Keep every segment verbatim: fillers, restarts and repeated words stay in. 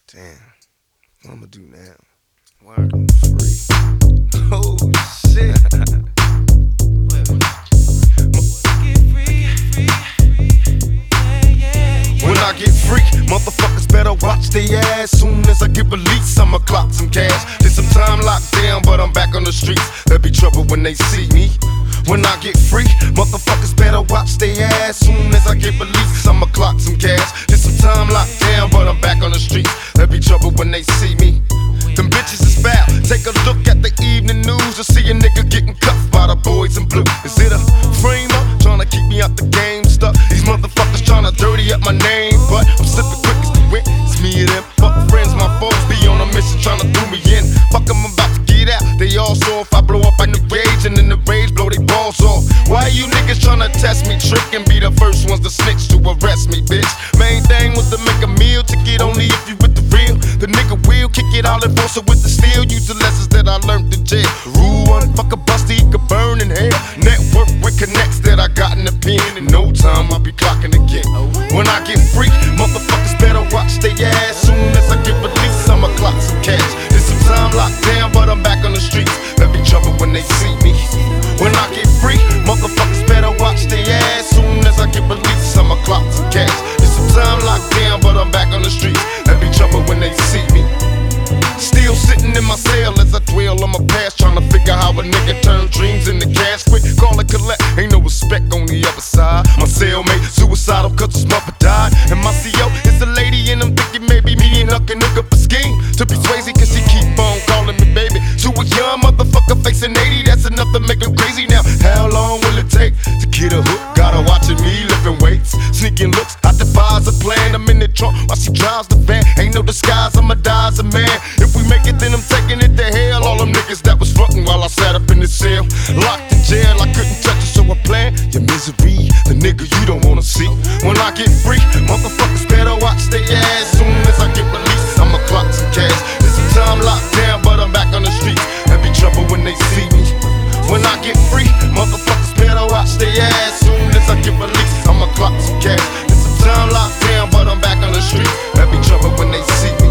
Damn, what I'ma do now? Word, I'm free. Oh shit. When I get free, motherfuckers better watch their ass. Soon as I get released, I'ma clock some cash. Did some time locked down, but I'm back on the streets. There'll be trouble when they see me. When I get free, motherfuckers better watch their ass. Soon as I get released, I'ma clock some cash. Did some time locked down, but I'm back on the streets. There'll be trouble when they see me. Them bitches is foul. Take a look at the evening news to see a nigga getting cuffed by the boys in blue. Is it a frame up trying to keep me out the game stuck? These motherfuckers trying to dirty up my name, but I'm slipping quick as the wind. It's me and them. Fuck friends, my foes be on a mission trying to do me in. Fuck 'em, I'm about to get out. They all saw if I blow up in the rage and in the rage blow they balls off. Why you niggas trying to test me, trick and be the first ones to snitch to arrest me, bitch? Main thing was to make a meal ticket only if you with the real. The nigga will kick it all in force with the steel. Use the lessons that I learned in jail. Rule one, fuck a busty, he could burn in hell. Network with connects that I got in the pen. In no time I'll be clocking again. When I get free, motherfuckers better watch their ass. Soon as I get released, I'ma clock some cash. There's some time locked down, but I'm back on the streets. There'll be trouble when they see me. When I get free, motherfuckers better watch their ass. Soon as I get released, I'ma clock some cash. There's some time locked down, but I'm back on the streets. There'll be trouble when they see me. Still sitting in my cell as I dwell on my past, trying to figure how a nigga turn dreams into cash quick. Call it collect, ain't no respect on the other side. My cellmate suicidal cause his mother died, and my C O is a lady, and I'm thinking maybe me and her can hook up a scheme to be Swayze, cause she keep on calling me baby. To a young motherfucker facing eighty, that's enough to make him crazy. Now how long will it take to get a hook? Gotta watching me lifting weights, sneaking looks. I devise a plan, I'm in the trunk while she drives the van. Ain't no disguise, I'ma die as a man. If we make it, then I'm taking it to hell. All them niggas that was frontin' while I sat up in the cell, locked in jail, I couldn't touch it, so I planned your misery, the nigga you don't wanna see. When I get free, motherfuckers better watch their ass. Soon as I get released, I'ma clock some cash. There's some time locked down, but I'm back on the streets. There'll be trouble when they see me. When I get free, motherfuckers better watch their ass. Soon as I get released, I'ma clock some cash. There's some time locked down, but I'm back on the streets. There'll be trouble when they see me.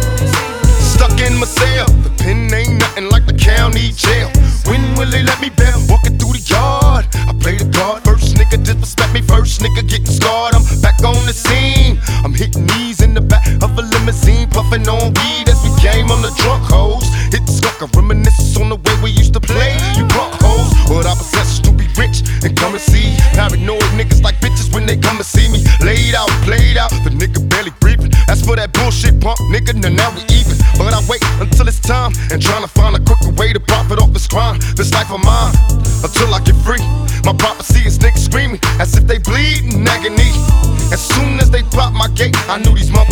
Stuck in my cell, the pen ain't nothing like the county jail. When will they let me bail? Walking through the yard, I play the card. First nigga disrespect me, first nigga getting scarred. I'm back on the scene, I'm hitting knees in the back of a limousine, puffing on weed as we came on the drunk hoes. Hit the skunk, a reminiscence on the way we used to play. You drunk hoes, what I possess to be rich and come and see. Paranoid niggas like bitches when they come and see me. Laid out, played out, the nigga barely breathing. That's for that bullshit punk nigga, now, now we even. But I wait until it's time and trying to find a quicker way to profit off this crime, this life of mine, until I get free. My prophecy is niggas screaming as if they bleed in agony. As soon as they pop my gate, I knew these motherfuckers